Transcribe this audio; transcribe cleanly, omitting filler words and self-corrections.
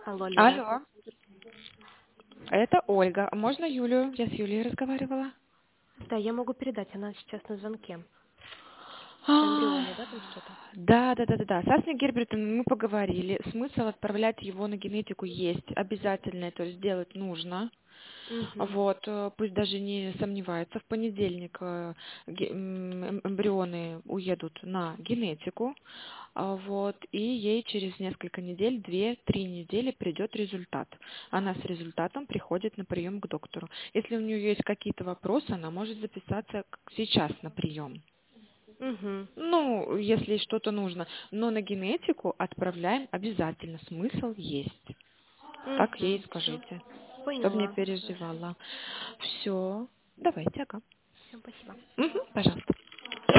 Алло, Лера. Алло, это Ольга. А можно Юлю? Я с Юлей разговаривала. Да, я могу передать, она сейчас на звонке. Про А, эмбрионы, да, там что-то? Да. С Асной Гербертом мы поговорили. Смысл отправлять его на генетику есть обязательно, то есть делать нужно. Угу. Вот, пусть даже не сомневается, в понедельник эмбрионы уедут на генетику, вот, и ей через несколько недель, 2-3 недели придет результат. Она с результатом приходит на прием к доктору. Если у нее есть какие-то вопросы, она может записаться сейчас на прием. Угу. Ну, если что-то нужно. Но на генетику отправляем обязательно. Смысл есть. Так ей Угу. Все, скажите, чтобы не поняла. Хорошо. переживала. Все. Давайте, ага. Всем спасибо. Мгм, пожалуйста.